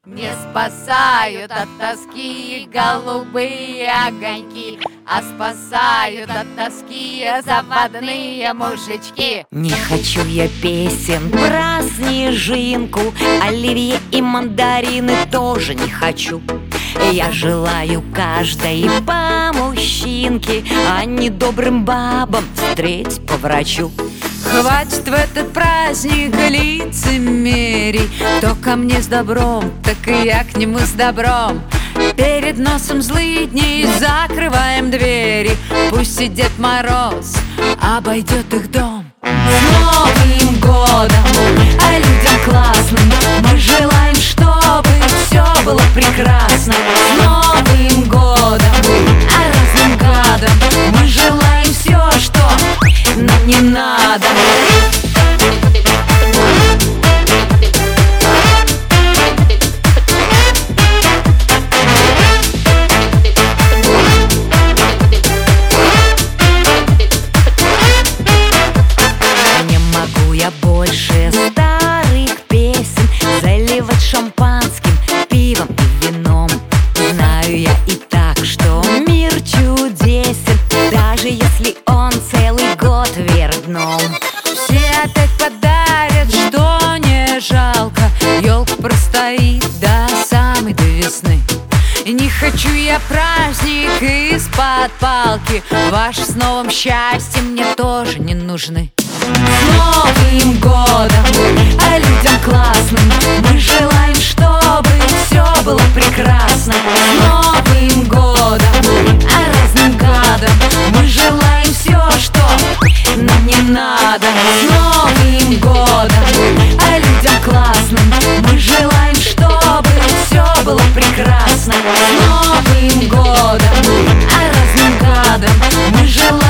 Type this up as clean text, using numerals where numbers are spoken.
Не спасают от тоски голубые огоньки, а спасают от тоски заводные мужички. Не хочу я песен про снежинку, оливье и мандарины тоже не хочу. Я желаю каждой по мужчинке, а не добрым бабам встреть по врачу. Хватит в этот праздник лицемерий. Кто ко мне с добром, так и я к нему с добром. Перед носом злыдней закрываем двери. Пусть и Дед Мороз обойдет их дом. С Новым годом, а людям классным мы желаем, чтобы все было прекрасно. С Новым годом, а разным гадам мы желаем все, что нам не надо. Не могу я больше старых песен заливать шампанским, пивом и вином. Знаю я и так, что мир чудесен, даже если он целый год вверх дном. Все опять подарят, что не жалко. Ёлка простоит до самой до весны. Не хочу я праздник из-под палки. Ваши с новым счастьем мне тоже не нужны. С Новым годом, а людям классным мы желаем, чтобы все было прекрасно. С Новым годом, а разным гадам мы желаем все, что нам не надо. С Новым годом, а людям классным мы желаем, чтобы все было прекрасно. С Новым годом, а разным гадам мы желаем